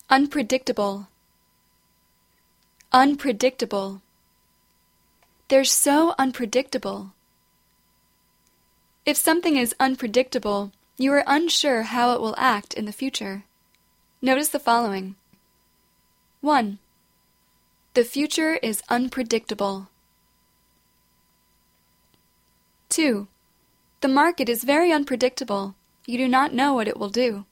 Unpredictable. Unpredictable. They're so unpredictable. If something is unpredictable, you are unsure how it will act in the future. Notice the following. 1. The future is unpredictable. 2. The market is very unpredictable. You do not know what it will do.